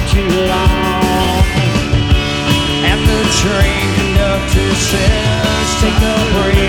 too long. And the train conductor says, take a break.